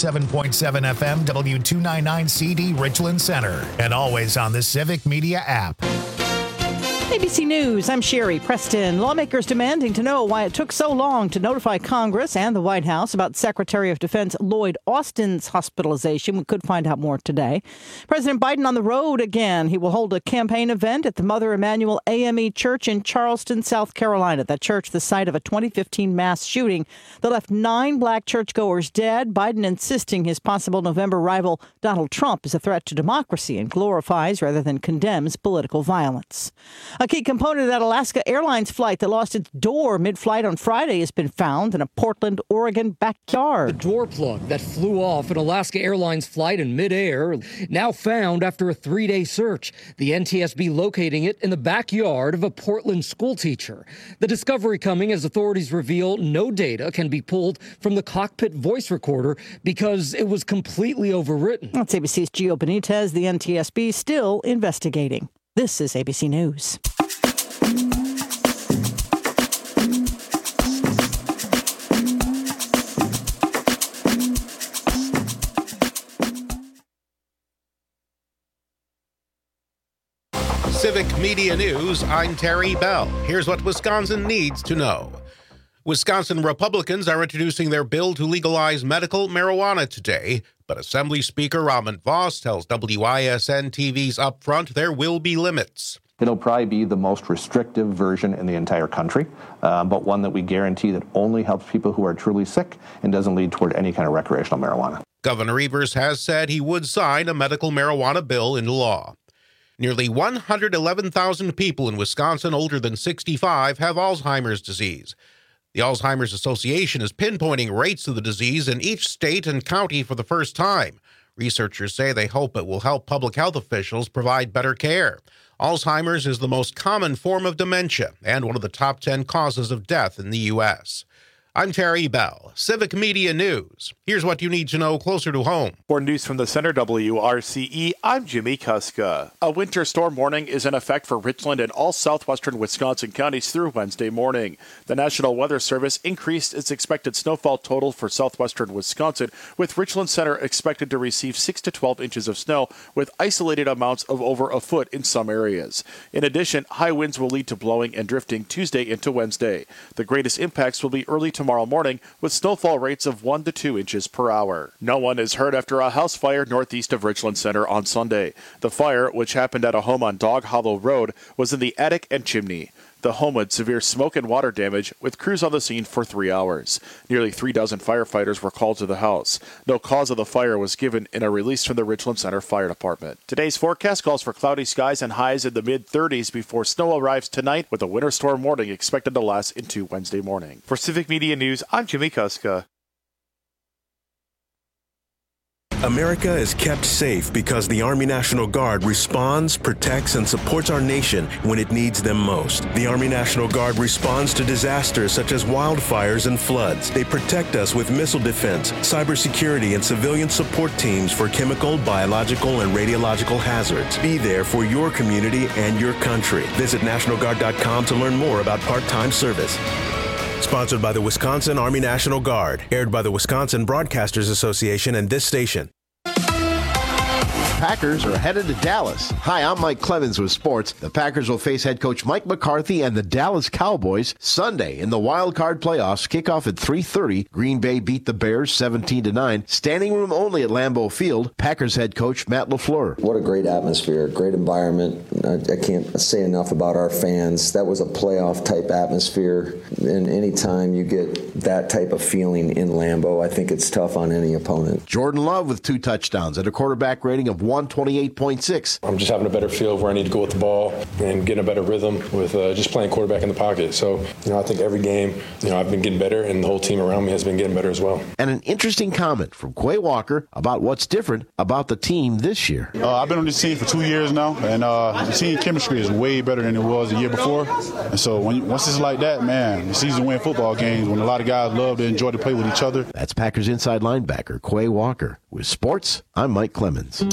107.7 FM, W299CD Richland Center, and always on the Civic Media app. ABC News, I'm Sherry Preston. Lawmakers demanding to know why it took so long to notify Congress and the White House about Secretary of Defense Lloyd Austin's hospitalization. We could find out more today. President Biden on the road again. He will hold a campaign event at the Mother Emanuel AME Church in Charleston, South Carolina. That church, the site of a 2015 mass shooting that left 9 black churchgoers dead. Biden insisting his possible November rival Donald Trump is a threat to democracy and glorifies rather than condemns political violence. A key component of that Alaska Airlines flight that lost its door mid-flight on Friday has been found in a Portland, Oregon backyard. The door plug that flew off an Alaska Airlines flight in midair, now found after a 3-day search. The NTSB locating it in the backyard of a Portland schoolteacher. The discovery coming as authorities reveal no data can be pulled from the cockpit voice recorder because it was completely overwritten. That's ABC's Gio Benitez. The NTSB still investigating. This is ABC News. Civic Media News, I'm Terry Bell. Here's what Wisconsin needs to know. Wisconsin Republicans are introducing their bill to legalize medical marijuana today, but Assembly Speaker Robin Vos tells WISN-TV's Upfront there will be limits. It'll probably be the most restrictive version in the entire country, but one that we guarantee that only helps people who are truly sick and doesn't lead toward any kind of recreational marijuana. Governor Evers has said he would sign a medical marijuana bill into law. Nearly 111,000 people in Wisconsin older than 65 have Alzheimer's disease. The Alzheimer's Association is pinpointing rates of the disease in each state and county for the first time. Researchers say they hope it will help public health officials provide better care. Alzheimer's is the most common form of dementia and one of the top 10 causes of death in the U.S. I'm Terry Bell, Civic Media News. Here's what you need to know closer to home. For news from the Center WRCE, I'm Jimmy Kuska. A winter storm warning is in effect for Richland and all southwestern Wisconsin counties through Wednesday morning. The National Weather Service increased its expected snowfall total for southwestern Wisconsin, with Richland Center expected to receive 6 to 12 inches of snow, with isolated amounts of over a foot in some areas. In addition, high winds will lead to blowing and drifting Tuesday into Wednesday. The greatest impacts will be early tomorrow morning, with snowfall rates of 1 to 2 inches per hour. No one is hurt after a house fire northeast of Richland Center on Sunday. The fire, which happened at a home on Dog Hollow Road, was in the attic and chimney. The home had severe smoke and water damage, with crews on the scene for 3 hours. Nearly 3 dozen firefighters were called to the house. No cause of the fire was given in a release from the Richland Center Fire Department. Today's forecast calls for cloudy skies and highs in the mid-30s before snow arrives tonight, with a winter storm warning expected to last into Wednesday morning. For Civic Media News, I'm Jimmy Kuska. America is kept safe because the Army National Guard responds, protects, and supports our nation when it needs them most. The Army National Guard responds to disasters such as wildfires and floods. They protect us with missile defense, cybersecurity, and civilian support teams for chemical, biological, and radiological hazards. Be there for your community and your country. Visit NationalGuard.com to learn more about part-time service. Sponsored by the Wisconsin Army National Guard. Aired by the Wisconsin Broadcasters Association and this station. Packers are headed to Dallas. Hi, I'm Mike Clemens with sports. The Packers will face head coach Mike McCarthy and the Dallas Cowboys Sunday in the wild card playoffs. Kickoff at 3:30. Green Bay beat the Bears 17-9. Standing room only at Lambeau Field. Packers head coach Matt LaFleur. What a great atmosphere, great environment. I can't say enough about our fans. That was a playoff type atmosphere. And anytime you get that type of feeling in Lambeau, I think it's tough on any opponent. Jordan Love with 2 touchdowns at a quarterback rating of 128.6. I'm just having a better feel of where I need to go with the ball and getting a better rhythm with just playing quarterback in the pocket. So, I think every game, I've been getting better, and the whole team around me has been getting better as well. And an interesting comment from Quay Walker about what's different about the team this year. I've been on this team for 2 years now, and the team chemistry is way better than it was the year before. And so once it's like that, man, the season win football games when a lot of guys love to enjoy to play with each other. That's Packers inside linebacker Quay Walker. With sports, I'm Mike Clemens.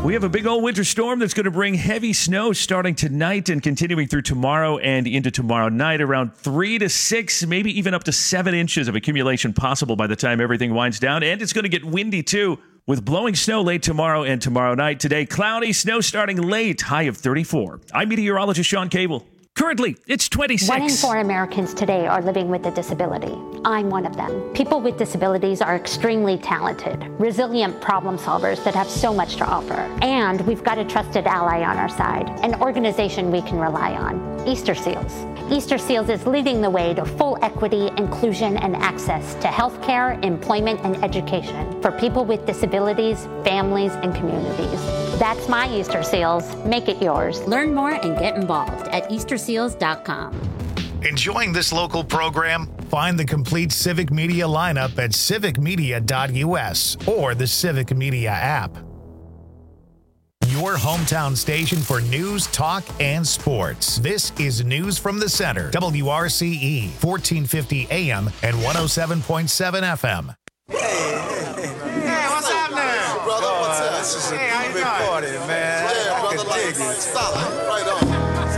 We have a big old winter storm that's going to bring heavy snow starting tonight and continuing through tomorrow and into tomorrow night. Around 3 to 6, maybe even up to 7 inches of accumulation possible by the time everything winds down. And it's going to get windy too, with blowing snow late tomorrow and tomorrow night. Today, cloudy, snow starting late, high of 34. I'm meteorologist Sean Cable. Currently, it's 26. 1 in 4 Americans today are living with a disability. I'm one of them. People with disabilities are extremely talented, resilient problem solvers that have so much to offer. And we've got a trusted ally on our side, an organization we can rely on, Easter Seals. Easter Seals is leading the way to full equity, inclusion, and access to healthcare, employment, and education for people with disabilities, families, and communities. That's my Easter Seals. Make it yours. Learn more and get involved at EasterSeals.com. Enjoying this local program? Find the complete Civic Media lineup at civicmedia.us or the Civic Media app. Your hometown station for news, talk, and sports. This is News from the Center. WRCE, 1450 AM and 107.7 FM. Hey, what's happening? Hey, brother, what's up? This is a big party, man. Yeah, brother, like solid. Right on.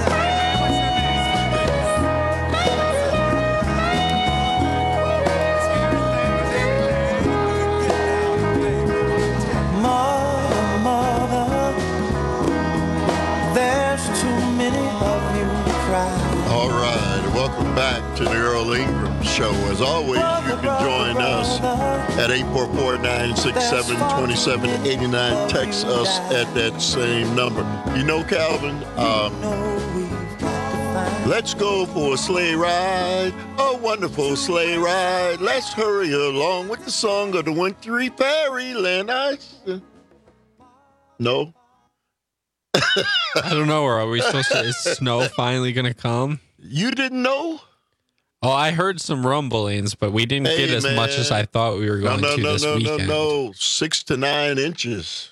All right, welcome back to the Earl Ingram Show. As always, you can join us at 844-967-2789. Text us at that same number. You know, Calvin, let's go for a sleigh ride, a wonderful sleigh ride. Let's hurry along with the song of the wintry fairyland. No? I don't know. Are we supposed to? Is snow finally going to come? You didn't know? Oh, I heard some rumblings, but we didn't get as much as I thought we were going to this weekend. No. 6 to 9 inches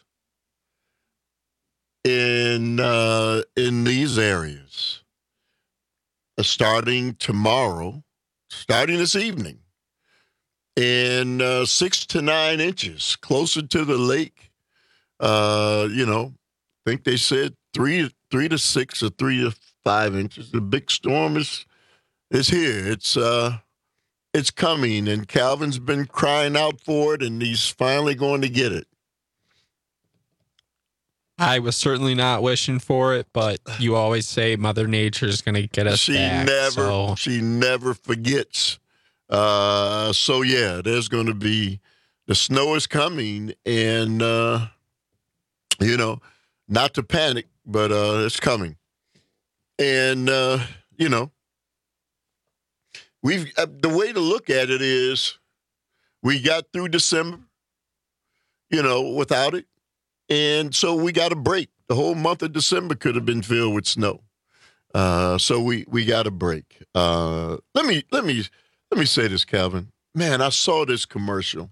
in these areas. Starting tomorrow, starting this evening, and 6 to 9 inches closer to the lake. I think they said 3 to 6 or 3 to 5 inches. The big storm is here. It's coming, and Calvin's been crying out for it, and he's finally going to get it. I was certainly not wishing for it, but you always say Mother Nature's going to get us back. She never forgets. So yeah, there's going to be, the snow is coming, and not to panic, but it's coming. And we've the way to look at it is, we got through December, without it. And so we got a break. The whole month of December could have been filled with snow. So we got a break. Let me say this, Calvin. Man, I saw this commercial.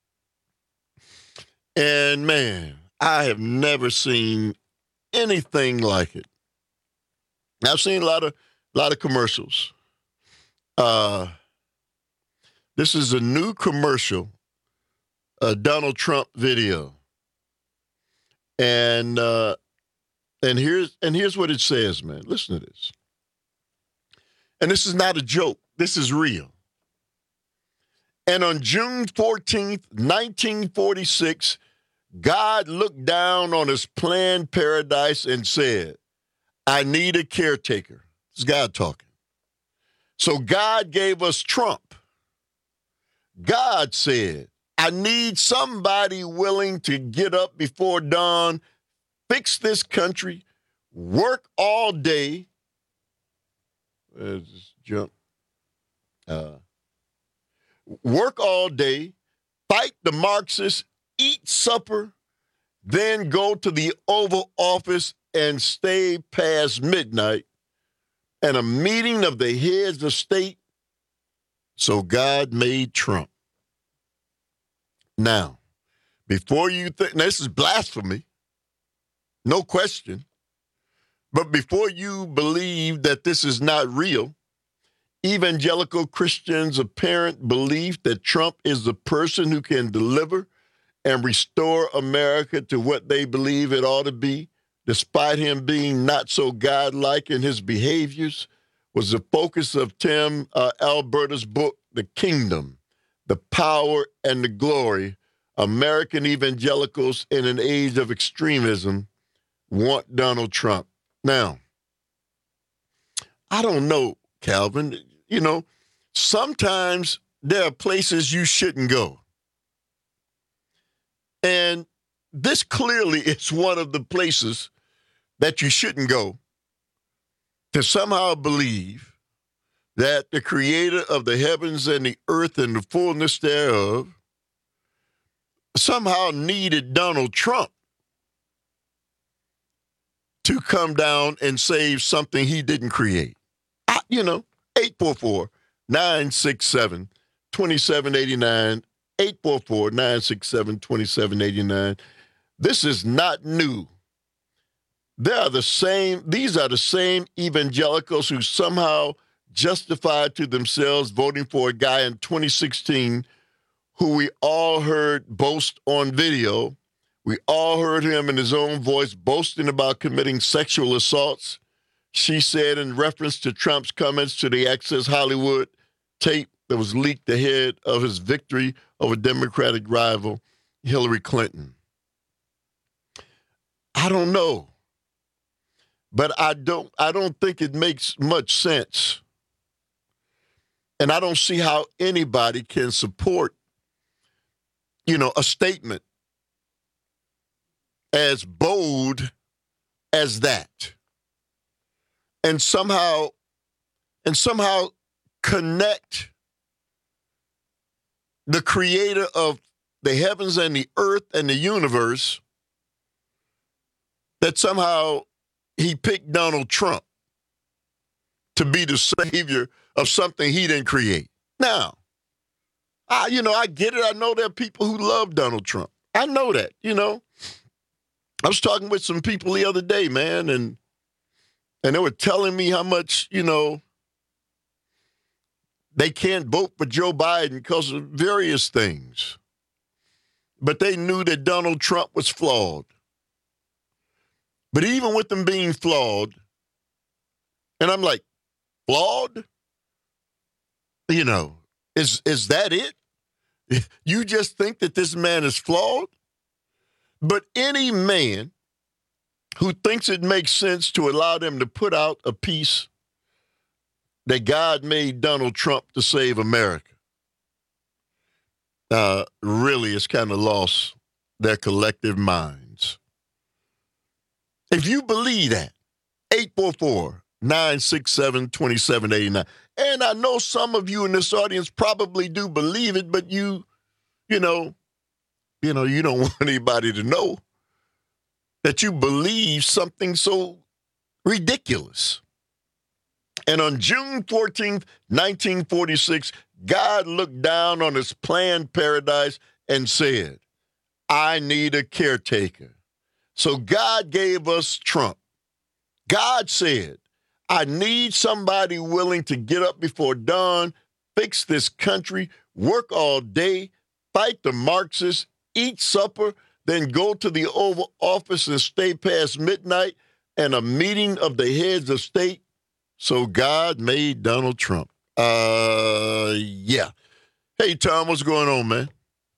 And man, I have never seen anything like it. I've seen a lot of commercials. This is a new commercial, a Donald Trump video. And here's what it says, man. Listen to this. And this is not a joke. This is real. And on June 14th, 1946, God looked down on his planned paradise and said, I need a caretaker. This is God talking. So God gave us Trump. God said, I need somebody willing to get up before dawn, fix this country, work all day. Let's jump. Work all day, fight the Marxists, eat supper, then go to the Oval Office and stay past midnight, and a meeting of the heads of state. So God made Trump. Now, before you think, this is blasphemy, no question, but before you believe that this is not real, evangelical Christians' apparent belief that Trump is the person who can deliver and restore America to what they believe it ought to be, despite him being not so godlike in his behaviors, was the focus of Tim Alberta's book, The Kingdom, the Power and the Glory. American evangelicals in an age of extremism want Donald Trump. Now, I don't know, Calvin. You know, sometimes there are places you shouldn't go. And this clearly is one of the places that you shouldn't go, to somehow believe that the creator of the heavens and the earth and the fullness thereof somehow needed Donald Trump to come down and save something he didn't create. 844-967-2789, 844-967-2789. This is not new. These are the same evangelicals who somehow justified to themselves voting for a guy in 2016 who we all heard boast on video. We all heard him in his own voice boasting about committing sexual assaults. She said in reference to Trump's comments to the Access Hollywood tape that was leaked ahead of his victory over Democratic rival Hillary Clinton. I don't know. But I don't think it makes much sense. And I don't see how anybody can support, a statement as bold as that. And somehow connect the creator of the heavens and the earth and the universe, that somehow he picked Donald Trump to be the savior of something he didn't create. Now, I get it. I know there are people who love Donald Trump. I know that, I was talking with some people the other day, man, and they were telling me how much, they can't vote for Joe Biden because of various things. But they knew that Donald Trump was flawed. But even with them being flawed, and I'm like, flawed? Is that it? You just think that this man is flawed? But any man who thinks it makes sense to allow them to put out a piece that God made Donald Trump to save America, really has kind of lost their collective minds. If you believe that, 844-967-2789. And I know some of you in this audience probably do believe it, but you don't want anybody to know that you believe something so ridiculous. And on June 14th, 1946, God looked down on his planned paradise and said, I need a caretaker. So God gave us Trump. God said, I need somebody willing to get up before dawn, fix this country, work all day, fight the Marxists, eat supper, then go to the Oval Office and stay past midnight and a meeting of the heads of state. So God made Donald Trump. Yeah. Hey, Tom, what's going on, man?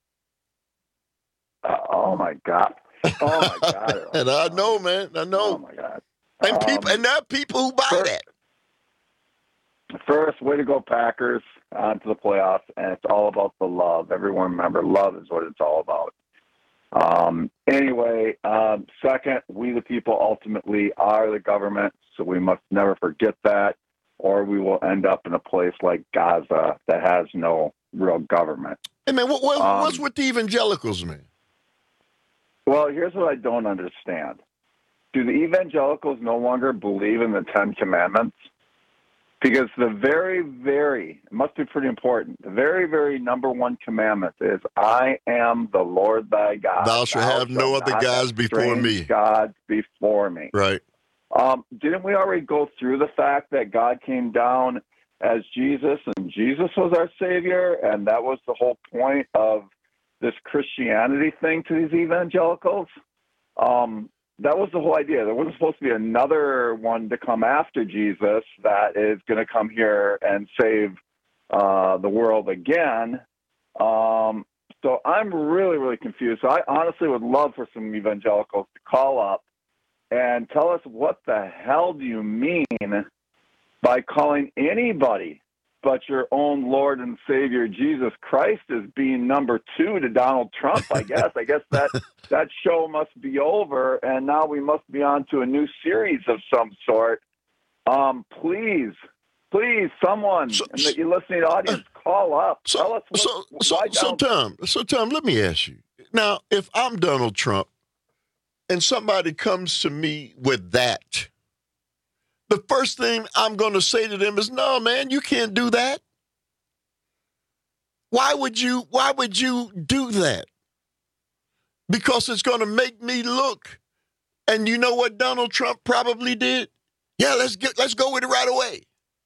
Oh, my God. Oh, my God. And I know, man. I know. Oh, my God. And there are people who buy that. First, way to go, Packers, to the playoffs, and it's all about the love. Everyone remember, love is what it's all about. Second, we the people ultimately are the government, so we must never forget that, or we will end up in a place like Gaza that has no real government. Hey, man, what's with the evangelicals, man? Well, here's what I don't understand. Do the evangelicals no longer believe in the Ten Commandments? Because the it must be pretty important, the very, very number one commandment is, I am the Lord thy God. Thou shalt have no other gods before me. Gods before me. Right. Didn't we already go through the fact that God came down as Jesus, and Jesus was our Savior, and that was the whole point of this Christianity thing to these evangelicals. That was the whole idea. There wasn't supposed to be another one to come after Jesus that is going to come here and save the world again. So I'm really, really confused. So I honestly would love for some evangelicals to call up and tell us, what the hell do you mean by calling anybody but your own Lord and Savior Jesus Christ as being number 2 to Donald Trump, I guess. I guess that show must be over, and now we must be on to a new series of some sort. Please, someone in the listening audience, call up. Tell us So Tom, let me ask you. Now, if I'm Donald Trump and somebody comes to me with that, the first thing I'm going to say to them is, no, man, you can't do that. Why would you do that? Because it's going to make me look. And you know what Donald Trump probably did? Yeah, let's go with it right away.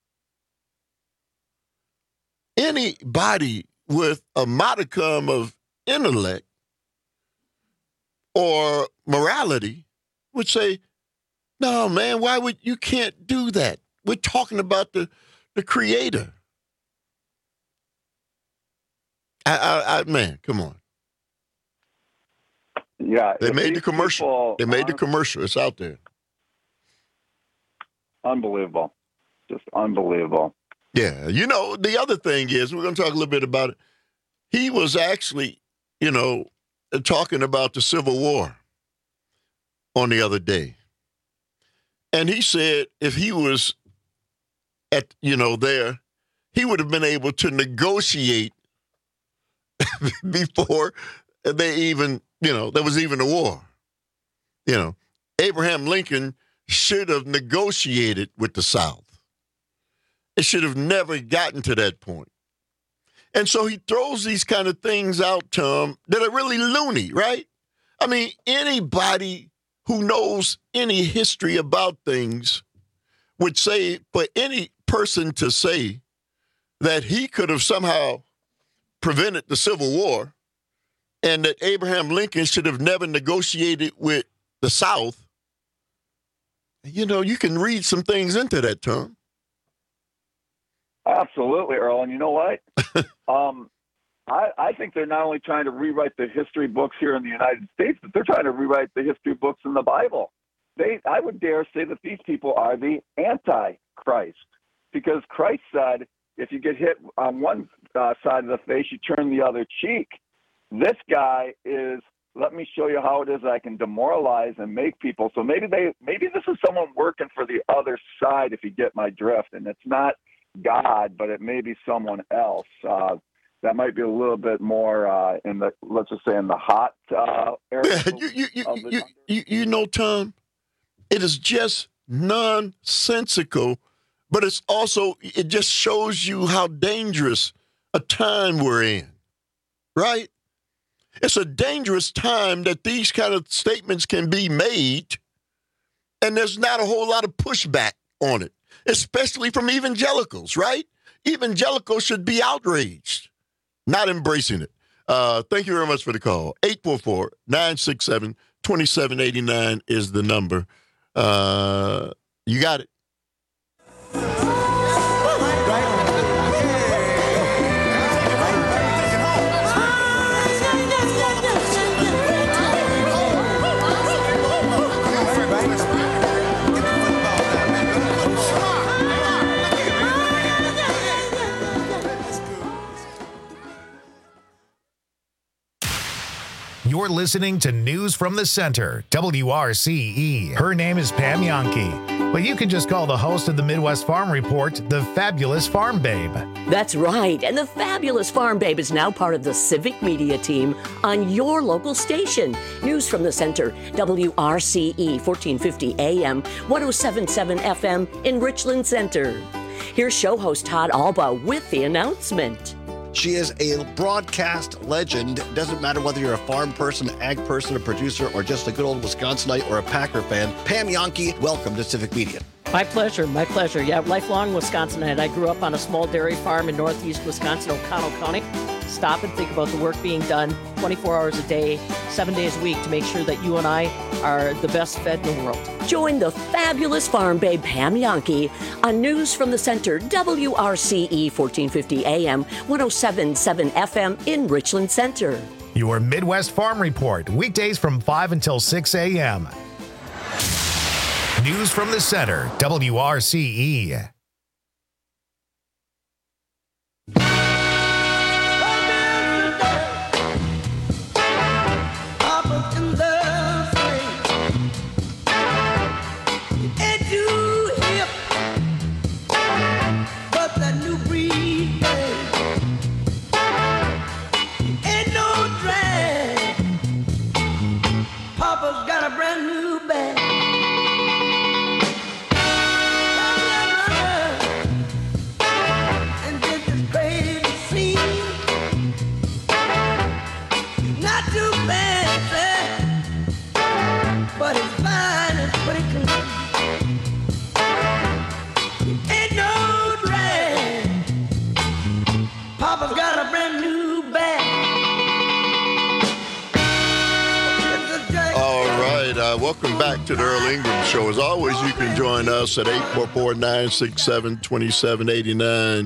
Anybody with a modicum of intellect or morality would say, no, man, you can't do that? We're talking about the Creator. Man, come on. Yeah. They made the commercial. It's out there. Unbelievable. Just unbelievable. Yeah. The other thing is, we're going to talk a little bit about it. He was actually, talking about the Civil War on the other day. And he said if he was there, he would have been able to negotiate before they even, there was even a war. Abraham Lincoln should have negotiated with the South. It should have never gotten to that point. And so he throws these kind of things out, Tom, that are really loony, right? I mean, anybody who knows any history about things would say, for any person to say that he could have somehow prevented the Civil War and that Abraham Lincoln should have never negotiated with the South, you can read some things into that, Tom. Absolutely, Earl. And you know what? I think they're not only trying to rewrite the history books here in the United States, but they're trying to rewrite the history books in the Bible. I would dare say that these people are the Antichrist, because Christ said, if you get hit on one side of the face, you turn the other cheek. This guy is, let me show you how it is I can demoralize and make people. So maybe this is someone working for the other side, if you get my drift, and it's not God, but it may be someone else. That might be a little bit more let's just say in the hot area. Tom, it is just nonsensical, but it just shows you how dangerous a time we're in, right? It's a dangerous time that these kind of statements can be made, and there's not a whole lot of pushback on it, especially from evangelicals, right? Evangelicals should be outraged, not embracing it. Thank you very much for the call. 844-967-2789 is the number. You got it. You're listening to News from the Center, WRCE. Her name is Pam Yonke, but you can just call the host of the Midwest Farm Report the Fabulous Farm Babe. That's right, and the Fabulous Farm Babe is now part of the Civic Media team on your local station. News from the Center, WRCE, 1450 AM, 107.7 FM in Richland Center. Here's show host Todd Alba with the announcement. She is a broadcast legend. Doesn't matter whether you're a farm person, ag person, a producer, or just a good old Wisconsinite or a Packer fan. Pam Yonke, welcome to Civic Media. My pleasure. My pleasure. Yeah, lifelong Wisconsinite. I grew up on a small dairy farm in northeast Wisconsin, O'Connell County. Stop and think about the work being done 24 hours a day, 7 days a week to make sure that you and I are the best fed in the world. Join the fabulous farm babe Pam Yonke on News from the Center, WRCE 1450 AM, 107.7 FM in Richland Center. Your Midwest Farm Report, weekdays from 5 until 6 a.m. News from the Center, WRCE. Welcome back to the Earl Ingram Show. As always, you can join us at 844-967-2789.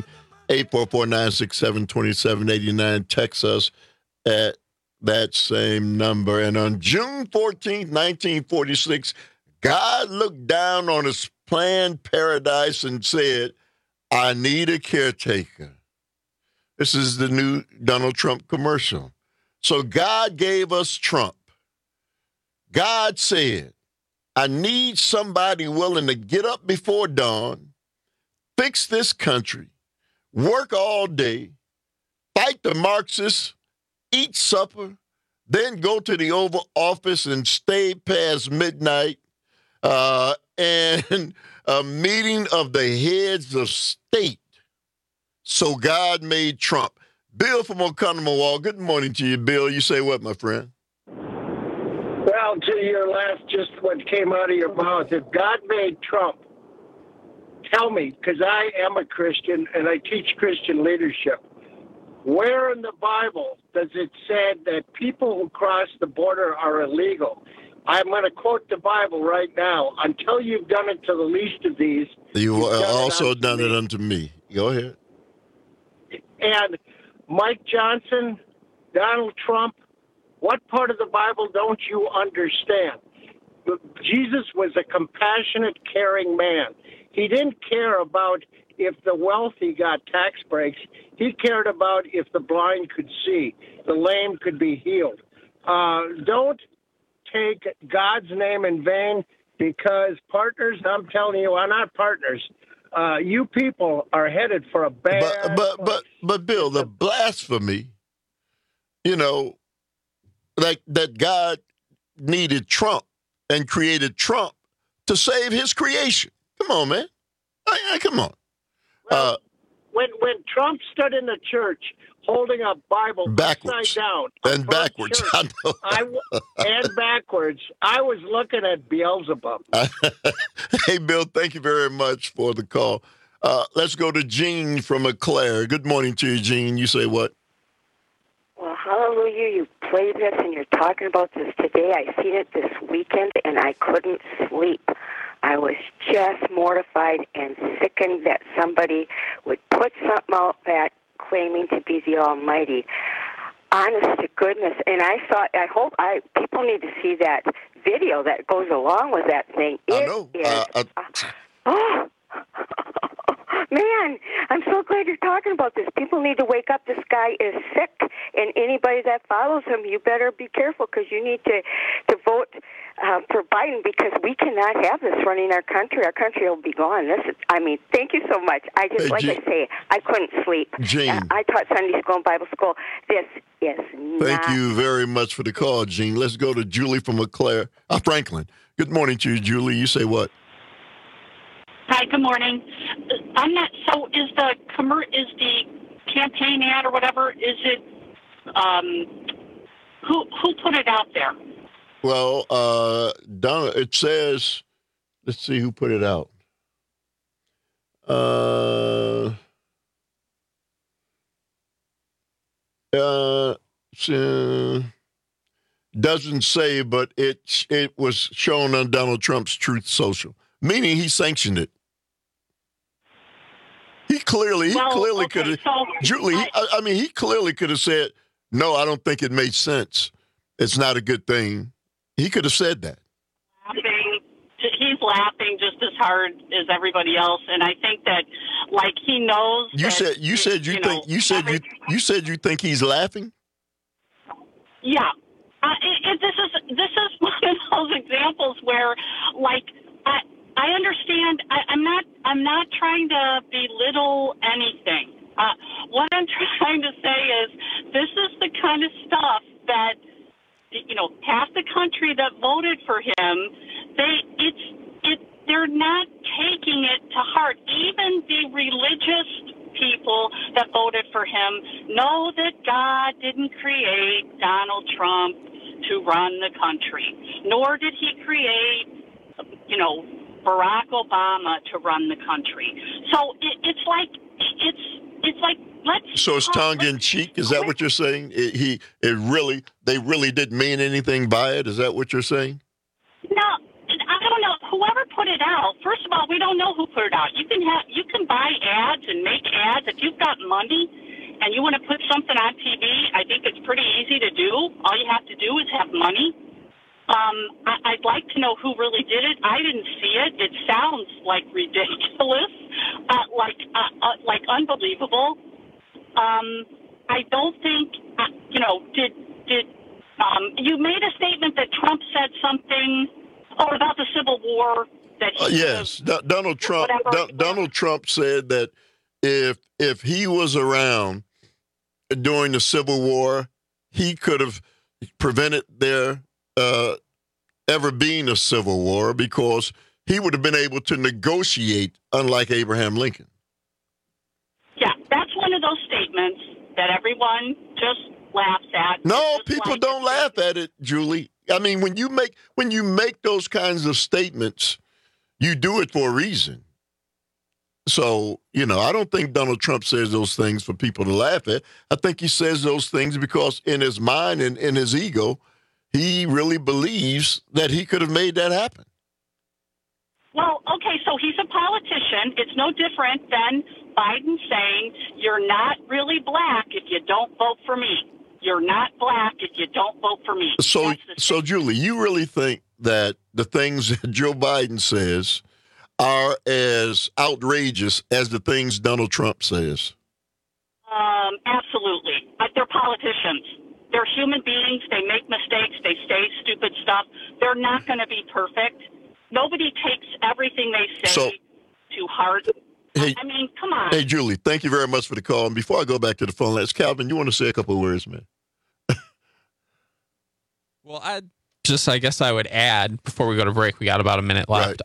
844-967-2789. Text us at that same number. And on June 14th, 1946, God looked down on his planned paradise and said, I need a caretaker. This is the new Donald Trump commercial. So God gave us Trump. God said, I need somebody willing to get up before dawn, fix this country, work all day, fight the Marxists, eat supper, then go to the Oval Office and stay past midnight, and a meeting of the heads of state. So God made Trump. Bill from Oconomowoc, good morning to you, Bill. You say what, my friend? Well, to your last, just what came out of your mouth, if God made Trump, tell me, because I am a Christian and I teach Christian leadership, where in the Bible does it say that people who cross the border are illegal? I'm going to quote the Bible right now. Until you've done it to the least of these. You've also done it unto me. Go ahead. And Mike Johnson, Donald Trump, what part of the Bible don't you understand? Jesus was a compassionate, caring man. He didn't care about if the wealthy got tax breaks. He cared about if the blind could see, the lame could be healed. Don't take God's name in vain, because partners, I'm telling you, are not partners. You people are headed for a bad But Bill, the blasphemy, like that God needed Trump and created Trump to save his creation. Come on, man. Come on. Well, when Trump stood in the church holding a Bible backwards, upside down and backwards, church, and backwards, I was looking at Beelzebub. Hey, Bill, thank you very much for the call. Let's go to Gene from Eau Claire. Good morning to you, Gene. You say what? Well, hallelujah, you played this and you're talking about this today. I seen it this weekend and I couldn't sleep. I was just mortified and sickened that somebody would put something out that claiming to be the Almighty. Honest to goodness. And I hope people need to see that video that goes along with that thing. I know. Man, I'm so glad you're talking about this. People need to wake up. This guy is sick, and anybody that follows him, you better be careful, because you need to vote for Biden, because we cannot have this running our country. Our country will be gone. Thank you so much. I say, I couldn't sleep. Gene. I taught Sunday school and Bible school. This is not... Thank you very much for the call, Gene. Let's go to Julie from Franklin. Good morning to you, Julie. You say what? Hi, good morning. I'm not. So, is the campaign ad or whatever? Is it? Who put it out there? Well, Donna. It says. Let's see who put it out. Doesn't say, but it was shown on Donald Trump's Truth Social, meaning he sanctioned it. He clearly could have, Julie. He clearly could have said, "No, I don't think it made sense. It's not a good thing." He could have said that. He's laughing just as hard as everybody else, and I think that, like, he knows. You said you think he's laughing. Yeah, this is one of those examples where, like, I understand. I'm not trying to belittle anything. What I'm trying to say is this is the kind of stuff that, half the country that voted for him, they're not taking it to heart. Even the religious people that voted for him know that God didn't create Donald Trump to run the country, nor did he create, Barack Obama to run the country. So it's like let's. So it's tongue in cheek. Is that what you're saying? They really didn't mean anything by it. Is that what you're saying? No, I don't know. Whoever put it out. First of all, we don't know who put it out. You can buy ads and make ads if you've got money and you want to put something on TV. I think it's pretty easy to do. All you have to do is have money. I'd like to know who really did it. I didn't see it. It sounds like ridiculous, like unbelievable. I don't think, did you made a statement that Trump said something about the Civil War that yes, Donald Trump. Donald Trump said that if he was around during the Civil War, he could have prevented their ever being a civil war because he would have been able to negotiate, unlike Abraham Lincoln. Yeah, that's one of those statements that everyone just laughs at. No, people don't laugh at it, Julie. I mean, when you make those kinds of statements, you do it for a reason. So, I don't think Donald Trump says those things for people to laugh at. I think he says those things because in his mind and in his ego, he really believes that he could have made that happen. Well, okay, so he's a politician. It's no different than Biden saying, you're not really black if you don't vote for me. You're not black if you don't vote for me. So Julie, you really think that the things that Joe Biden says are as outrageous as the things Donald Trump says? Absolutely. But they're politicians. They're human beings. They make mistakes. They say stupid stuff. They're not going to be perfect. Nobody takes everything they say to heart. Hey, I mean, come on. Hey, Julie, thank you very much for the call. And before I go back to the phone lines, Calvin, you want to say a couple of words, man? Well, I guess I would add, before we go to break, we got about a minute left,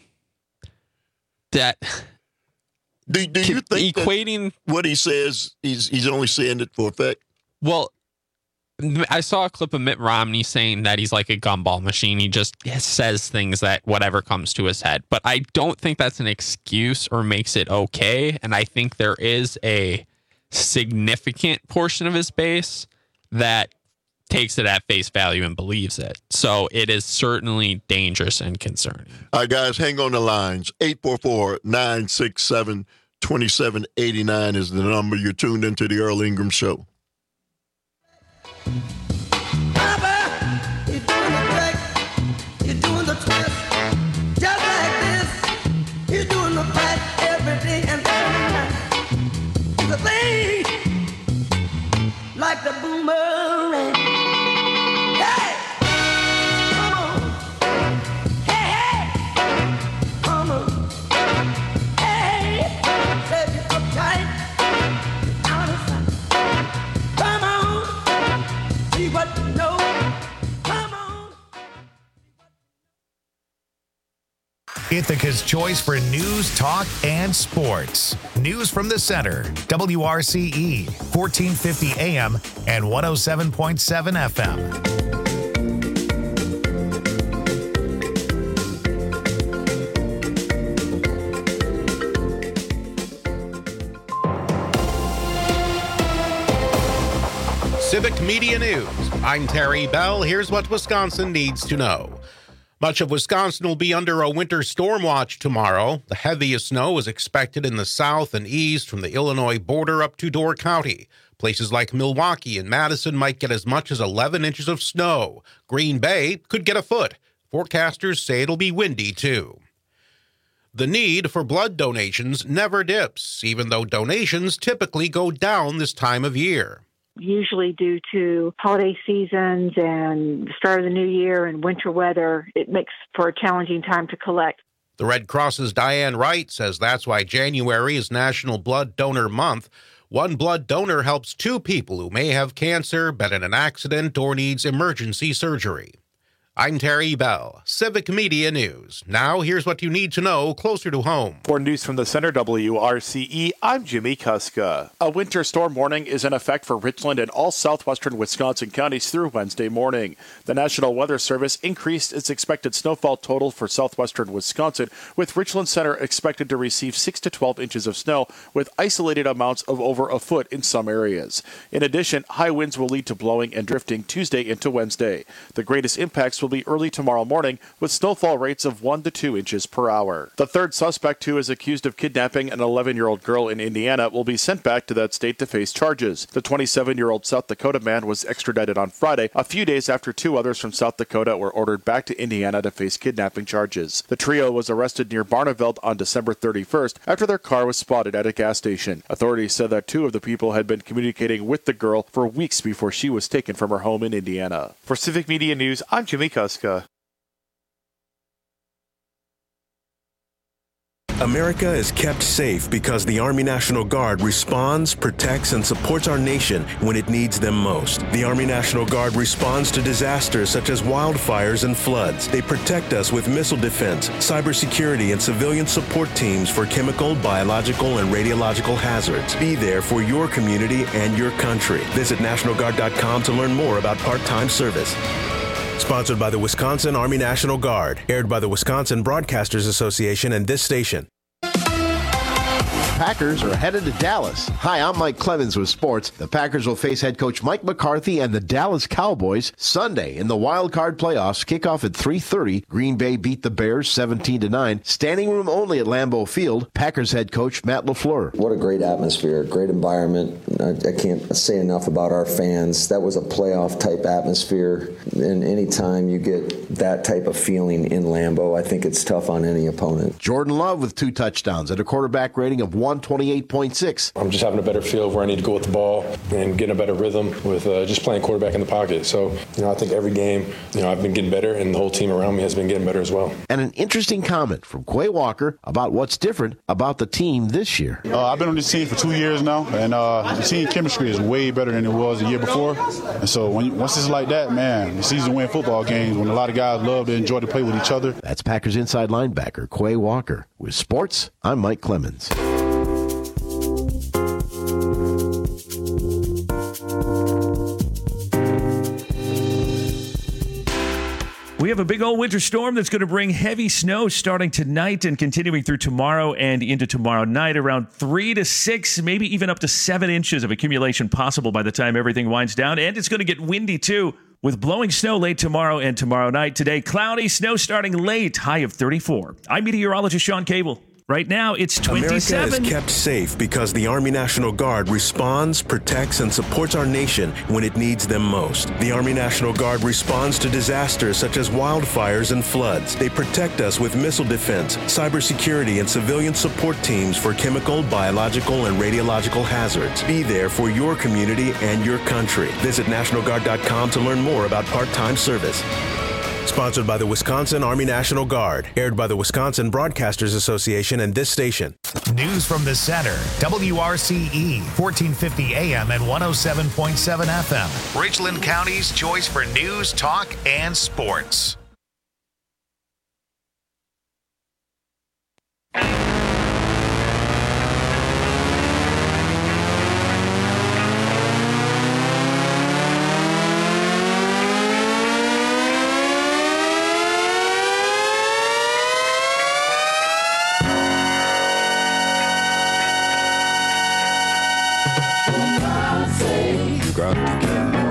that do you think equating what he says, he's only saying it for effect? Well, I saw a clip of Mitt Romney saying that he's like a gumball machine. He just says things that whatever comes to his head. But I don't think that's an excuse or makes it okay. And I think there is a significant portion of his base that takes it at face value and believes it. So it is certainly dangerous and concerning. All right, guys, hang on the lines. 844-967-2789 is the number. You're tuned into the Earl Ingram Show. You're doing the trick, you're doing the twist, just like this. You're doing the fight every day and every night. The thing, like the boomerang. Hey, come on. Hey, come on. Hey, said you're uptight, out of sight. Come on, see what you know. Ithaca's choice for news, talk, and sports. News from the center. WRCE, 1450 AM and 107.7 FM. Civic Media News. I'm Terry Bell. Here's what Wisconsin needs to know. Much of Wisconsin will be under a winter storm watch tomorrow. The heaviest snow is expected in the south and east from the Illinois border up to Door County. Places like Milwaukee and Madison might get as much as 11 inches of snow. Green Bay could get a foot. Forecasters say it'll be windy, too. The need for blood donations never dips, even though donations typically go down this time of year. Usually due to holiday seasons and the start of the new year and winter weather, it makes for a challenging time to collect. The Red Cross's Diane Wright says that's why January is National Blood Donor Month. One blood donor helps two people who may have cancer, been in an accident, or needs emergency surgery. I'm Terry Bell, Civic Media News. Now, here's what you need to know closer to home. For news from the Center WRCE, I'm Jimmy Kuska. A winter storm warning is in effect for Richland and all southwestern Wisconsin counties through Wednesday morning. The National Weather Service increased its expected snowfall total for southwestern Wisconsin, with Richland Center expected to receive 6 to 12 inches of snow, with isolated amounts of over a foot in some areas. In addition, high winds will lead to blowing and drifting Tuesday into Wednesday. The greatest impacts will be early tomorrow morning, with snowfall rates of 1 to 2 inches per hour. The third suspect, who is accused of kidnapping an 11-year-old girl in Indiana, will be sent back to that state to face charges. The 27-year-old South Dakota man was extradited on Friday, a few days after two others from South Dakota were ordered back to Indiana to face kidnapping charges. The trio was arrested near Barneveld on December 31st after their car was spotted at a gas station. Authorities said that two of the people had been communicating with the girl for weeks before she was taken from her home in Indiana. For Civic Media News, I'm Jimmy Kuska. America is kept safe because the Army National Guard responds, protects, and supports our nation when it needs them most. The Army National Guard responds to disasters such as wildfires and floods. They protect us with missile defense, cybersecurity, and civilian support teams for chemical, biological, and radiological hazards. Be there for your community and your country. Visit NationalGuard.com to learn more about part-time service. Sponsored by the Wisconsin Army National Guard. Aired by the Wisconsin Broadcasters Association and this station. Packers are headed to Dallas. Hi, I'm Mike Clemens with sports. The Packers will face head coach Mike McCarthy and the Dallas Cowboys Sunday in the wild card playoffs. Kickoff at 3:30. Green Bay beat the Bears 17-9. Standing room only at Lambeau Field. Packers head coach Matt LaFleur. What a great atmosphere, great environment. I can't say enough about our fans. That was a playoff type atmosphere. And anytime you get that type of feeling in Lambeau, I think it's tough on any opponent. Jordan Love with 2 touchdowns and a quarterback rating of 128.6. I'm just having a better feel of where I need to go with the ball and getting a better rhythm with just playing quarterback in the pocket. So, I think every game, I've been getting better, and the whole team around me has been getting better as well. And an interesting comment from Quay Walker about what's different about the team this year. I've been on this team for 2 years now, and the team chemistry is way better than it was the year before. And so once it's like that, man, the season win football games when a lot of guys love to enjoy to play with each other. That's Packers inside linebacker Quay Walker. With sports, I'm Mike Clemens. We have a big old winter storm that's going to bring heavy snow starting tonight and continuing through tomorrow and into tomorrow night. Around 3 to 6, maybe even up to 7 inches of accumulation possible by the time everything winds down. And it's going to get windy, too, with blowing snow late tomorrow and tomorrow night. Today, cloudy, snow starting late, high of 34. I'm meteorologist Sean Cable. Right now, it's 27. America is kept safe because the Army National Guard responds, protects, and supports our nation when it needs them most. The Army National Guard responds to disasters such as wildfires and floods. They protect us with missile defense, cybersecurity, and civilian support teams for chemical, biological, and radiological hazards. Be there for your community and your country. Visit NationalGuard.com to learn more about part-time service. Sponsored by the Wisconsin Army National Guard. Aired by the Wisconsin Broadcasters Association and this station. News from the center. WRCE, 1450 AM and 107.7 FM. Richland County's choice for news, talk, and sports. Ground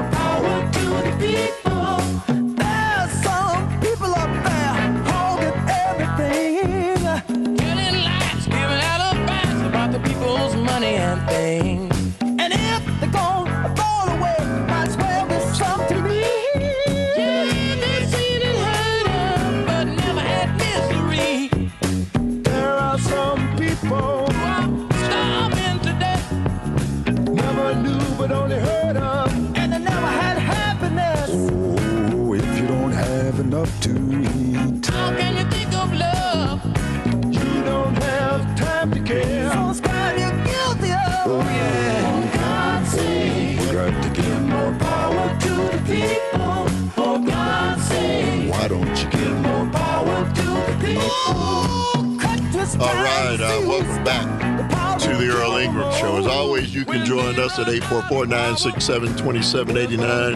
Oh yeah, God sake. We got to give more power to the people. For God's sake. Why don't you give more power to the people? All right, welcome back to the Earl Ingram Show. As always, you can join us at 844-967-2789,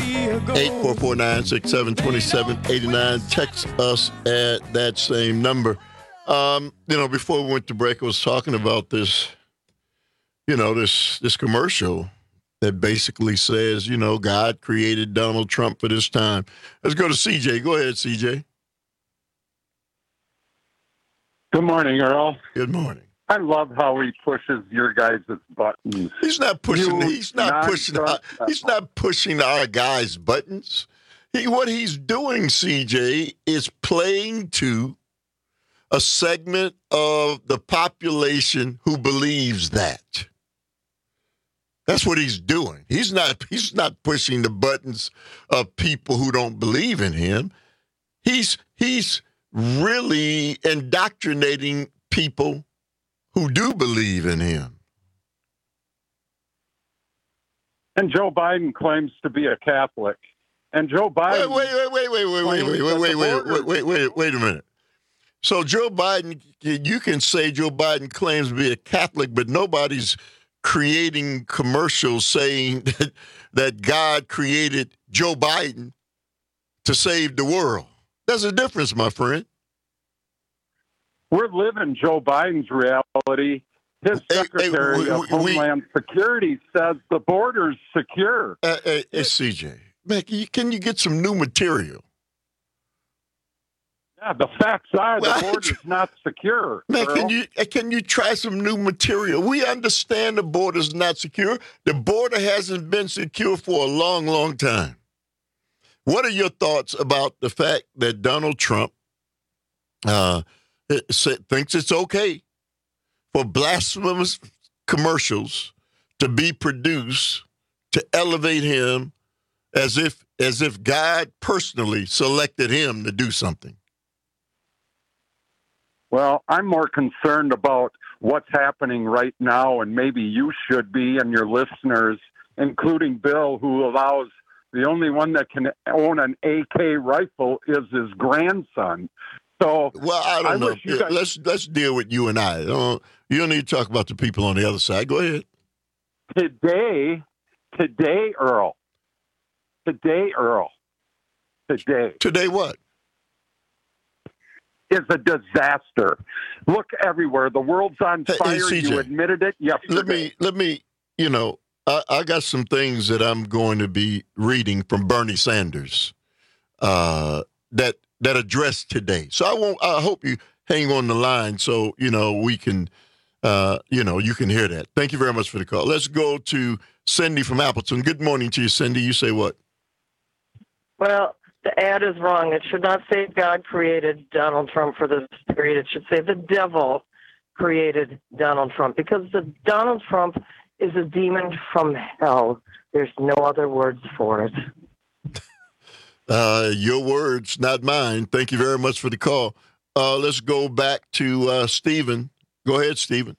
844-967-2789. Text us at that same number. Before we went to break, I was talking about this, this commercial that basically says, God created Donald Trump for this time. Let's go to CJ. Go ahead, CJ. Good morning, Earl. Good morning. I love how he pushes your guys' buttons. He's not pushing. He's not pushing our guys' buttons. What he's doing, CJ, is playing to a segment of the population who believes that. That's what he's doing. He's not pushing the buttons of people who don't believe in him. He's really indoctrinating people who do believe in him. And Joe Biden claims to be a Catholic. And Joe Biden... Wait a minute. So Joe Biden, you can say Joe Biden claims to be a Catholic, but nobody's creating commercials saying that God created Joe Biden to save the world. There's a difference, my friend. We're living Joe Biden's reality. His Secretary of Homeland Security says the border's secure. CJ, man, can you get some new material? Yeah, the facts are the border's not secure. Man, can you try some new material? We understand the border's not secure. The border hasn't been secure for a long, long time. What are your thoughts about the fact that Donald Trump thinks it's okay for blasphemous commercials to be produced to elevate him as if God personally selected him to do something? Well, I'm more concerned about what's happening right now, and maybe you should be, and your listeners, including Bill, who allows the only one that can own an AK rifle is his grandson. So, well, I don't know. Let's deal with you and I. You don't need to talk about the people on the other side. Go ahead. Today, Earl. Today what? Is a disaster. Look everywhere. The world's on fire. Hey, CJ, you admitted it yesterday. Let me. I got some things that I'm going to be reading from Bernie Sanders that address today. So I hope you hang on the line so we can you can hear that. Thank you very much for the call. Let's go to Cindy from Appleton. Good morning to you, Cindy. You say what? Well, the ad is wrong. It should not say God created Donald Trump for this period. It should say the devil created Donald Trump, because the Donald Trump is a demon from hell. There's no other words for it. Your words, not mine. Thank you very much for the call. Let's go back to Stephen. Go ahead, Stephen.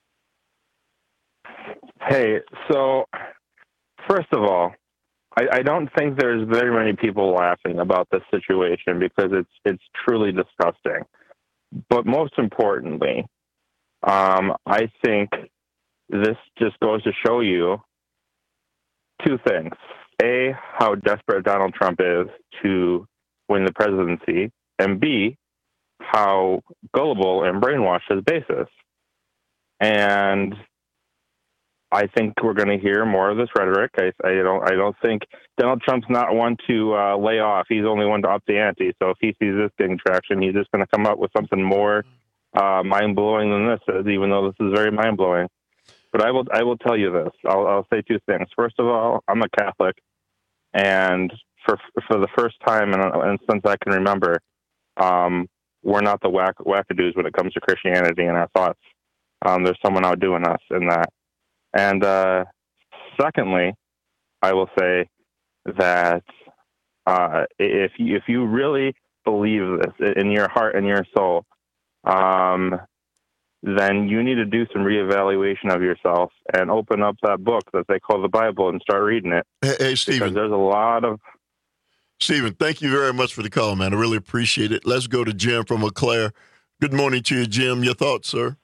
Hey, so first of all, I don't think there's very many people laughing about this situation because it's truly disgusting. But most importantly, I think this just goes to show you two things. A, how desperate Donald Trump is to win the presidency, and B, how gullible and brainwashed his base is. And I think we're going to hear more of this rhetoric. I don't think Donald Trump's not one to lay off. He's only one to up the ante. So if he sees this getting traction, he's just going to come up with something more mind-blowing than this is, even though this is very mind-blowing. But I will tell you this. I'll say two things. First of all, I'm a Catholic, and for the first time and since I can remember, we're not the wackadoos when it comes to Christianity and our thoughts. There's someone outdoing us in that. And secondly, I will say that if you really believe this in your heart and your soul, then you need to do some reevaluation of yourself and open up that book that they call the Bible and start reading it. Hey, Stephen. Because there's a lot of... Stephen, thank you very much for the call, man. I really appreciate it. Let's go to Jim from Eau Claire. Good morning to you, Jim. Your thoughts, sir?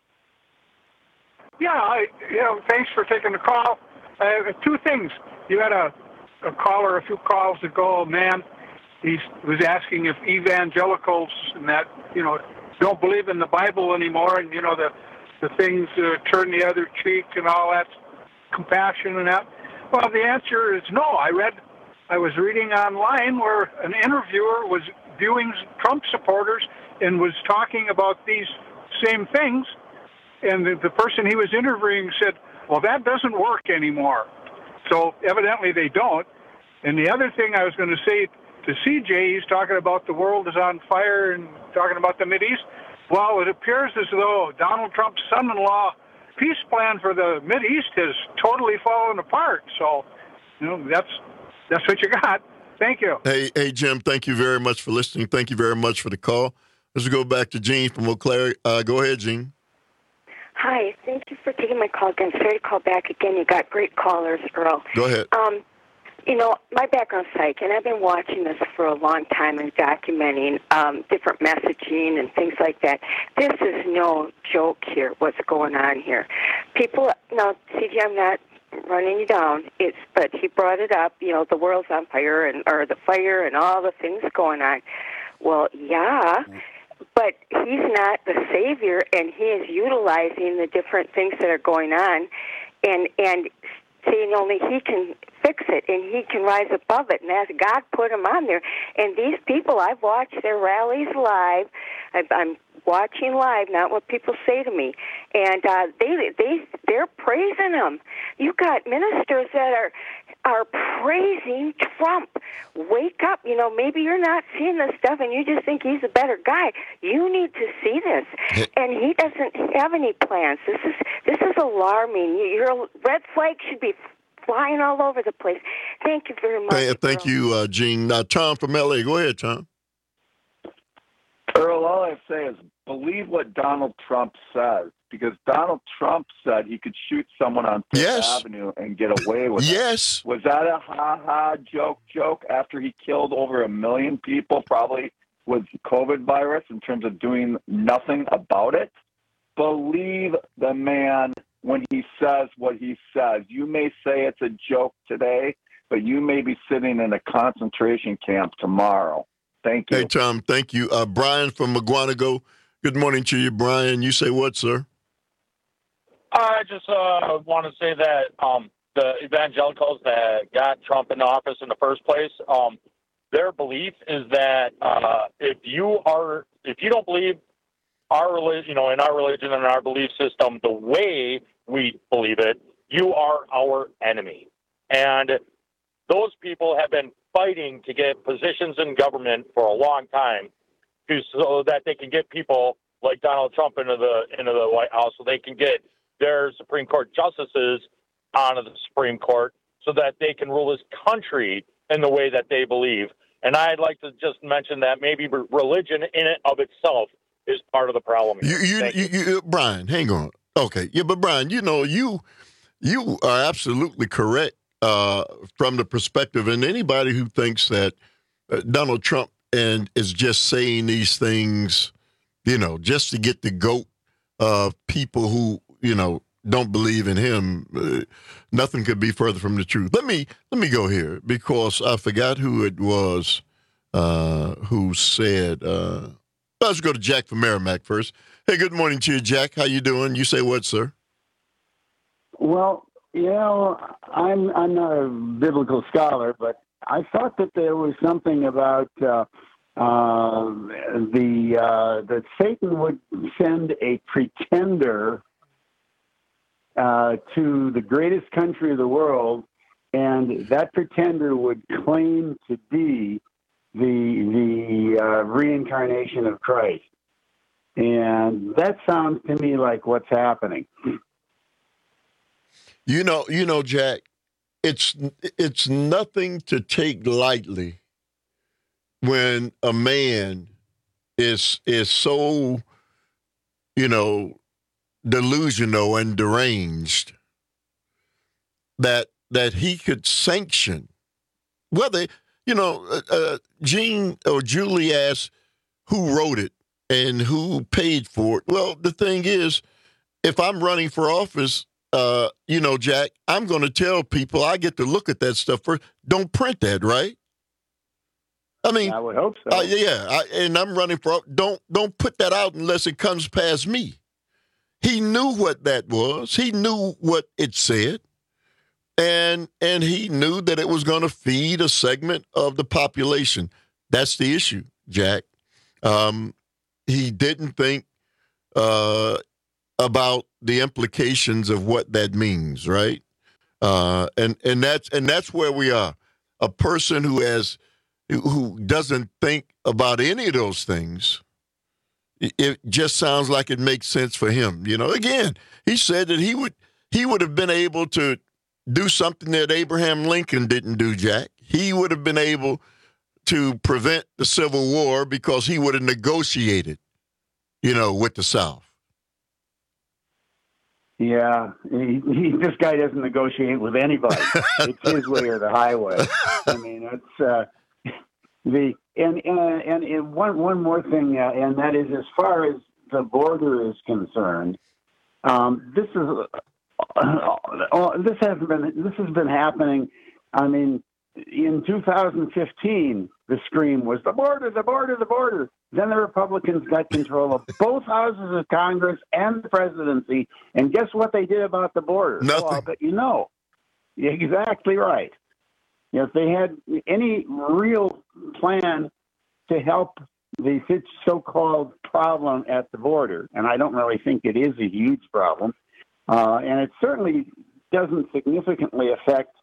Yeah, thanks for taking the call. Two things. You had a caller a few calls ago, man. He was asking if evangelicals and that, don't believe in the Bible anymore, and, the things turn the other cheek and all that compassion and that. Well, the answer is no. I was reading online where an interviewer was viewing Trump supporters and was talking about these same things, and the person he was interviewing said, well, that doesn't work anymore. So evidently they don't. And the other thing I was going to say to CJ, he's talking about the world is on fire and talking about the Mideast. Well, it appears as though Donald Trump's son-in-law peace plan for the Mideast has totally fallen apart. So, that's what you got. Thank you. Hey, Jim, thank you very much for listening. Thank you very much for the call. Let's go back to Jean from Eau Claire. Go ahead, Jean. Hi, thank you for taking my call again. Sorry to call back again. You got great callers, Earl. Go ahead. My background's psych, and I've been watching this for a long time and documenting different messaging and things like that. This is no joke here, what's going on here. People, now, CJ, I'm not running you down, but he brought it up, the world's on fire, or the fire and all the things going on. Well, yeah, but he's not the savior, and he is utilizing the different things that are going on and saying only he can fix it and he can rise above it, and as God put him on there. And these people, I've watched their rallies live. I'm watching live, not what people say to me, and they're praising him. You got ministers that are praising Trump. Wake up! Maybe you're not seeing this stuff, and you just think he's a better guy. You need to see this, and he doesn't have any plans. This is alarming. Your red flag should be flying all over the place. Thank you very much. Thank you, Gene. Tom from LA. Go ahead, Tom. Earl, all I have to say is believe what Donald Trump says, because Donald Trump said he could shoot someone on Fifth Avenue and get away with it. Was that a ha-ha joke after he killed over 1 million people, probably with COVID virus, in terms of doing nothing about it? Believe the man when he says what he says. You may say it's a joke today, but you may be sitting in a concentration camp tomorrow. Thank you. Hey, Tom, thank you. Brian from McGuanago. Good morning to you, Brian. You say what, sir? I just want to say that the evangelicals that got Trump in office in the first place, their belief is that if you don't believe our religion, in our religion and our belief system the way we believe it, you are our enemy. And those people have been fighting to get positions in government for a long time, so that they can get people like Donald Trump into the White House, so they can get their Supreme Court justices onto the Supreme Court, so that they can rule this country in the way that they believe. And I'd like to just mention that maybe religion in and of itself is part of the problem. You, Brian, hang on. Okay, yeah, but Brian, you are absolutely correct from the perspective, and anybody who thinks that Donald Trump is just saying these things, just to get the goat of people who, don't believe in him, nothing could be further from the truth. Let me go here, because I forgot who it was who said. Let's go to Jack from Merrimack first. Hey, good morning to you, Jack. How you doing? You say what, sir? Well, I'm not a biblical scholar, but I thought that there was something about that Satan would send a pretender to the greatest country of the world, and that pretender would claim to be the reincarnation of Christ. And that sounds to me like what's happening. Jack, it's nothing to take lightly when a man is so, delusional and deranged that he could sanction, whether, Gene or Julie asked who wrote it and who paid for it. Well, the thing is, if I'm running for office, Jack, I'm going to tell people I get to look at that stuff first. Don't print that, right? I mean, I would hope so. And I'm running for. Don't put that out unless it comes past me. He knew what that was. He knew what it said, and he knew that it was going to feed a segment of the population. That's the issue, Jack. He didn't think about the implications of what that means, right? And that's where we are. A person who doesn't think about any of those things, it just sounds like it makes sense for him. Again, he said that he would have been able to do something that Abraham Lincoln didn't do, Jack. He would have been able to prevent the Civil War because he would have negotiated, with the South. Yeah, this guy doesn't negotiate with anybody. It's his way or the highway. I mean, it's and one more thing, and that is, as far as the border is concerned, this has been happening. I mean, in 2015, the scream was the border, the border, the border. Then the Republicans got control of both houses of Congress and the presidency, and guess what they did about the border? Nothing. Well, I'll bet you know. Exactly right. If they had any real plan to help the so-called problem at the border, and I don't really think it is a huge problem, and it certainly doesn't significantly affect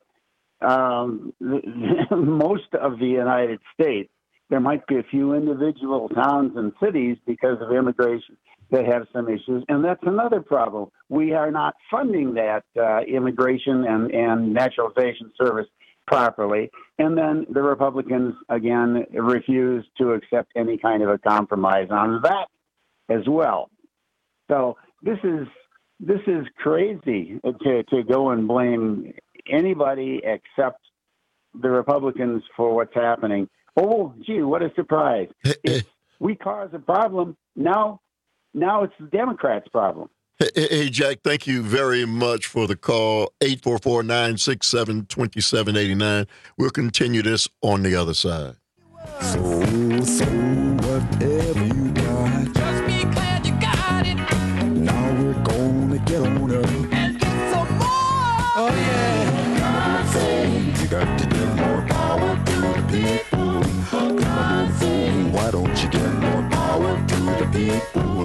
most of the United States. There might be a few individual towns and cities because of immigration that have some issues, and that's another problem. We are not funding that immigration and naturalization service properly, and then the Republicans, again, refuse to accept any kind of a compromise on that as well. So this is crazy to go and blame anybody except the Republicans for what's happening. Oh, gee, what a surprise. We caused a problem. Now it's the Democrats' problem. Hey, Jack, thank you very much for the call. 844-967-2789. We'll continue this on the other side. So whatever you got, just be glad you got it. Now we're gonna get on up and get some more. Oh, yeah. God say you got to get more power to the people. God say, why don't you get more power to the people?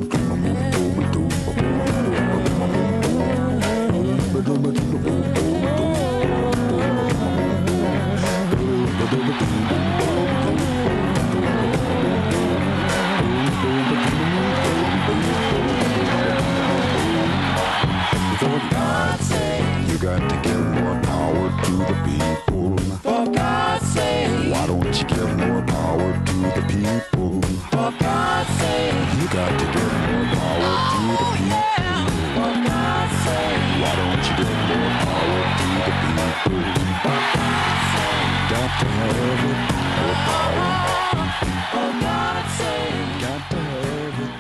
God say you got to give more power to the people. For God's sake, why don't you give more power to the people? For God's sake, you got to give more power to the people. For God's sake, why don't you give more power to the people? For God's sake, got to have it, more power. For God's sake, got to have it.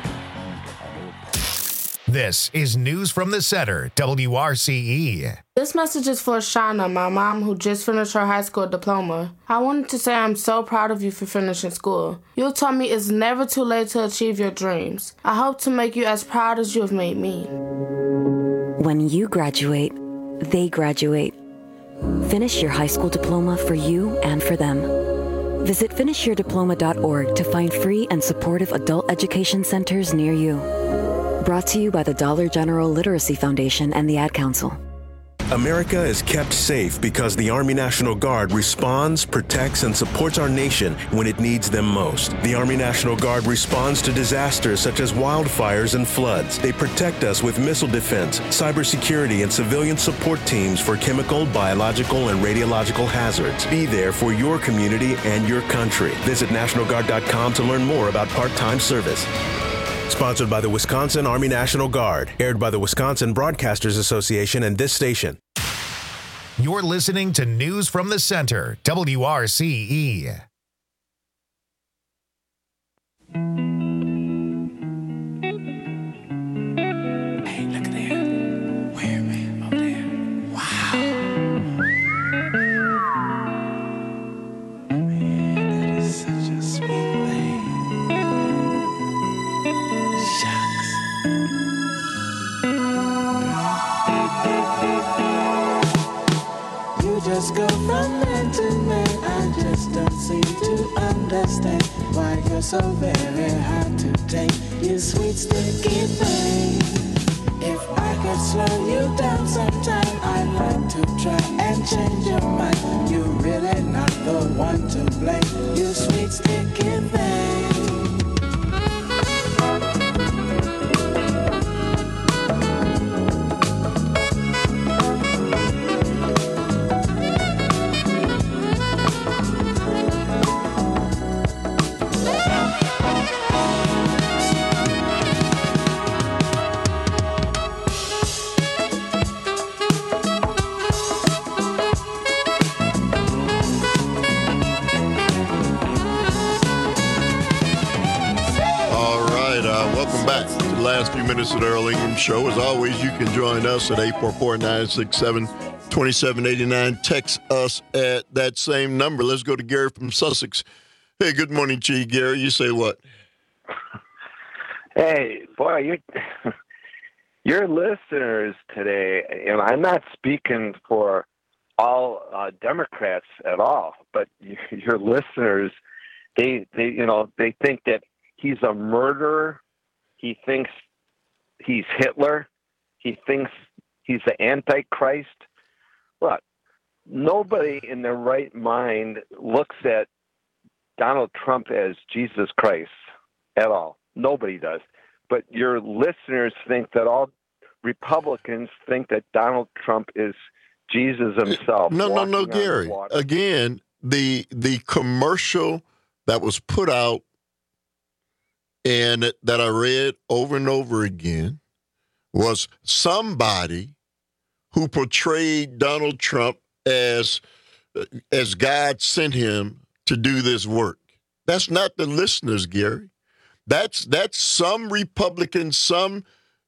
This is News from the Center, WRCE. This message is for Shauna, my mom, who just finished her high school diploma. I wanted to say I'm so proud of you for finishing school. You taught me it's never too late to achieve your dreams. I hope to make you as proud as you have made me. When you graduate, they graduate. Finish your high school diploma for you and for them. Visit finishyourdiploma.org to find free and supportive adult education centers near you. Brought to you by the Dollar General Literacy Foundation and the Ad Council. America is kept safe because the Army National Guard responds, protects, and supports our nation when it needs them most. The Army National Guard responds to disasters such as wildfires and floods. They protect us with missile defense, cybersecurity, and civilian support teams for chemical, biological, and radiological hazards. Be there for your community and your country. Visit NationalGuard.com to learn more about part-time service. Sponsored by the Wisconsin Army National Guard. Aired by the Wisconsin Broadcasters Association and this station. You're listening to News from the Center, WRCE. Just go from man to man. I just don't seem to understand why you're so very hard to take. You sweet sticky thing. If I could slow you down sometime, I'd like to try and change your mind. You're really not the one to blame. You sweet sticky thing. Last few minutes of the Earl Ingram Show. As always, you can join us at 844-967-2789. Text us at that same number. Let's go to Gary from Sussex. Hey, good morning to you, Gary. You say what? Hey, boy, your listeners today, and I'm not speaking for all Democrats at all, but your listeners, they think that he's a murderer. He thinks he's Hitler. He thinks he's the Antichrist. Look, nobody in their right mind looks at Donald Trump as Jesus Christ at all. Nobody does. But your listeners think that all Republicans think that Donald Trump is Jesus himself. No, Gary. Again, the commercial that was put out and that I read over and over again was somebody who portrayed Donald Trump as God sent him to do this work. That's not the listeners, Gary. That's some Republican, some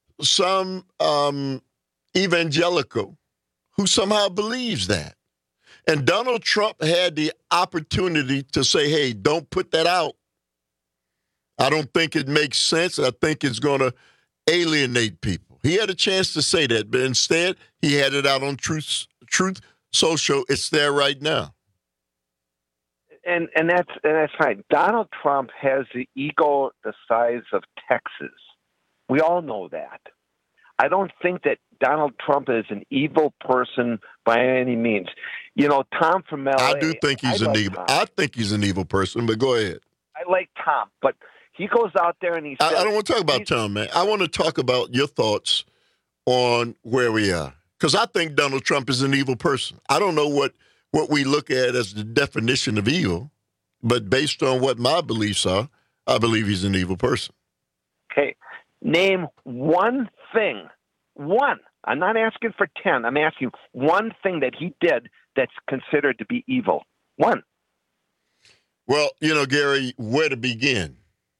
evangelical who somehow believes that. And Donald Trump had the opportunity to say, hey, don't put that out. I don't think it makes sense. I think it's going to alienate people. He had a chance to say that, but instead he had it out on Truth Social. It's there right now. And that's right. Donald Trump has the ego the size of Texas. We all know that. I don't think that Donald Trump is an evil person by any means. You know, Tom from LA. I do think he's an evil. I think he's an evil person, but go ahead. I like Tom, but he goes out there and he says, I don't want to talk about Tom, man. I want to talk about your thoughts on where we are. Because I think Donald Trump is an evil person. I don't know what we look at as the definition of evil, but based on what my beliefs are, I believe he's an evil person. Okay. Name one thing. One. I'm not asking for 10. I'm asking one thing that he did that's considered to be evil. One. Well, Gary, where to begin?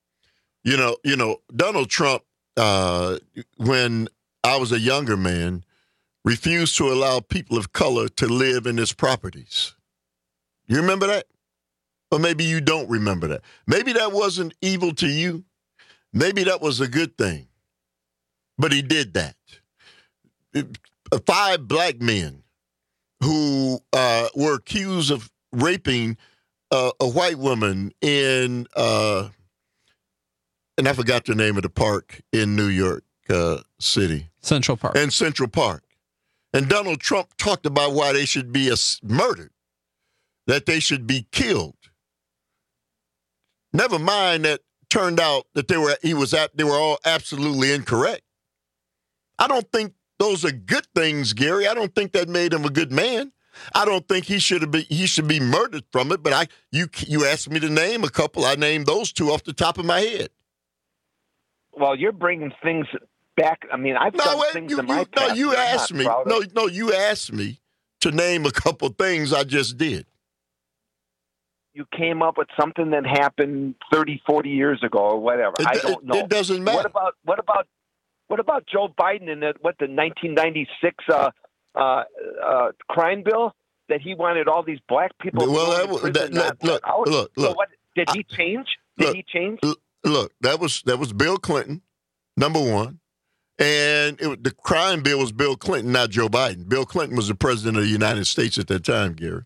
Donald Trump, when I was a younger man, refused to allow people of color to live in his properties. You remember that? Or maybe you don't remember that. Maybe that wasn't evil to you. Maybe that was a good thing. But he did that. 5 black men who were accused of raping a white woman in, and I forgot the name of the park in New York City. Central Park. And Central Park. And Donald Trump talked about why they should be murdered, that they should be killed. Never mind that turned out that they were all absolutely incorrect. I don't think those are good things, Gary. I don't think that made him a good man. I don't think he should be murdered from it. But you asked me to name a couple. I named those 2 off the top of my head. Well, you're bringing things back. I mean, I've done things in my past. You asked me. You asked me to name a couple things I just did. You came up with something that happened 30, 40 years ago or whatever. I don't know. It doesn't matter. What about Joe Biden in the 1996 crime bill that he wanted all these black people? Well, look. So did he change? Look, that was Bill Clinton, number one, and the crime bill was Bill Clinton, not Joe Biden. Bill Clinton was the president of the United States at that time, Gary.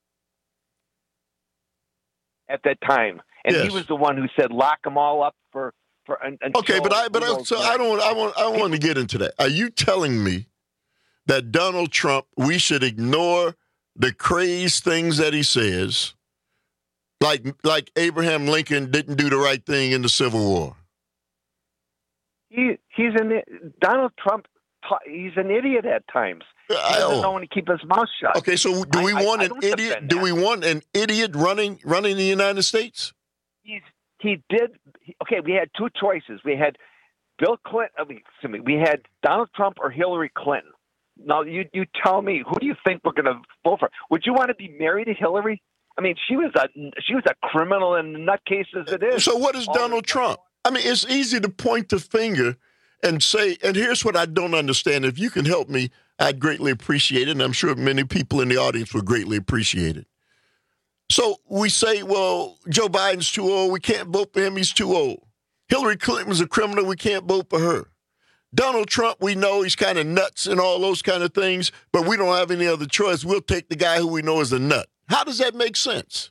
At that time, and yes. He was the one who said lock them all up for. Okay, I don't want to get into that. Are you telling me that Donald Trump, we should ignore the crazed things that he says, like Abraham Lincoln didn't do the right thing in the Civil War? Donald Trump. He's an idiot at times. He doesn't know when to keep his mouth shut. Okay, so do we want an idiot? Do we want an idiot running the United States? He did. Okay, we had two choices. We had Bill Clinton. We had Donald Trump or Hillary Clinton. Now, you tell me, who do you think we're going to vote for? Would you want to be married to Hillary? I mean, she was a criminal and nutcase as it is. So what is Donald Trump? I mean, it's easy to point the finger and say, and here's what I don't understand. If you can help me, I'd greatly appreciate it, and I'm sure many people in the audience would greatly appreciate it. So we say, well, Joe Biden's too old. We can't vote for him. He's too old. Hillary Clinton was a criminal. We can't vote for her. Donald Trump, we know he's kind of nuts and all those kind of things, but we don't have any other choice. We'll take the guy who we know is a nut. How does that make sense?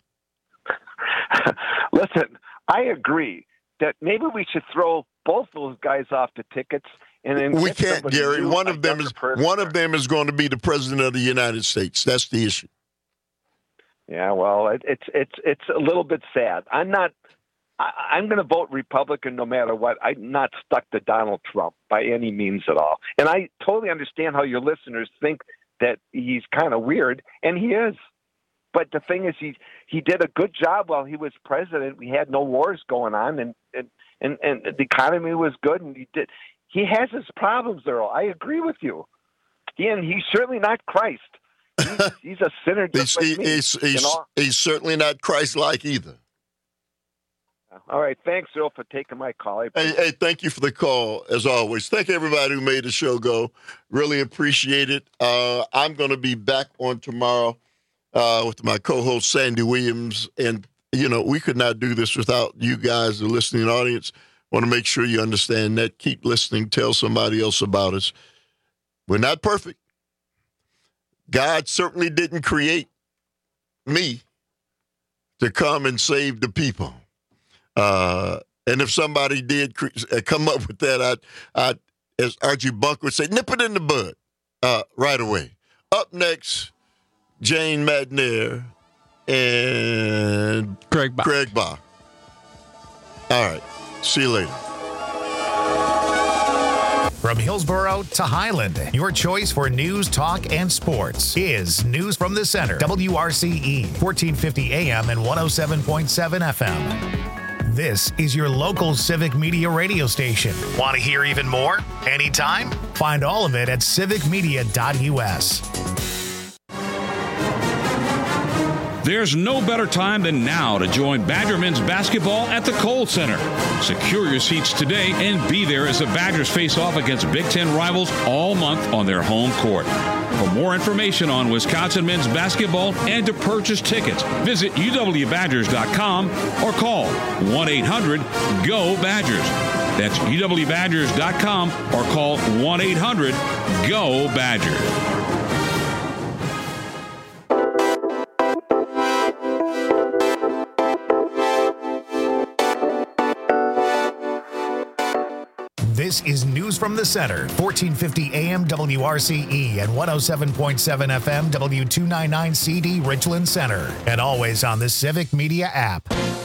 Listen, I agree that maybe we should throw both those guys off the tickets. And then we can't, Gary. One of them is going to be the president of the United States. That's the issue. Yeah, well, it's a little bit sad. I'm going to vote Republican no matter what. I'm not stuck to Donald Trump by any means at all. And I totally understand how your listeners think that he's kind of weird, and he is. But the thing is, he did a good job while he was president. We had no wars going on, and the economy was good, and he has his problems, Earl. I agree with you. And he's certainly not Christ. He's a sinner just like me. He's certainly not Christ-like either. All right. Thanks, Earl, for taking my call. Hey, thank you for the call, as always. Thank everybody who made the show go. Really appreciate it. I'm going to be back on tomorrow with my co-host, Sandy Williams. And, we could not do this without you guys, the listening audience. Want to make sure you understand that. Keep listening. Tell somebody else about us. We're not perfect. God certainly didn't create me to come and save the people. And if somebody did come up with that, I'd, as Archie Bunker would say, nip it in the bud right away. Up next, Jane Madnair and Craig Bach. All right. See you later. From Hillsborough to Highland, your choice for news, talk, and sports is News from the Center. WRCE, 1450 AM and 107.7 FM. This is your local civic media radio station. Want to hear even more? Anytime? Find all of it at civicmedia.us. There's no better time than now to join Badger men's basketball at the Kohl Center. Secure your seats today and be there as the Badgers face off against Big Ten rivals all month on their home court. For more information on Wisconsin men's basketball and to purchase tickets, visit uwbadgers.com or call 1-800-GO-BADGERS. That's uwbadgers.com or call 1-800-GO-BADGERS. This is News from the Center, 1450 AM WRCE and 107.7 FM W299CD Richland Center, and always on the Civic Media app.